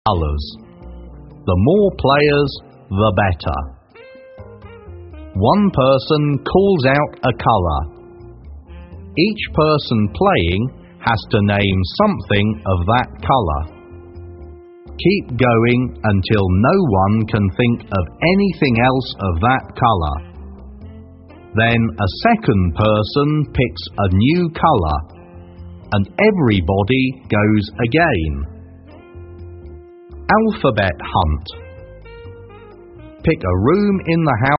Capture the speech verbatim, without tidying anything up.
Colours. The more players, the better. One person calls out a colour. Each person playing has to name something of that colour. Keep going until no one can think of anything else of that colour. Then a second person picks a new colour, and everybody goes again. Alphabet hunt. Pick a room in the house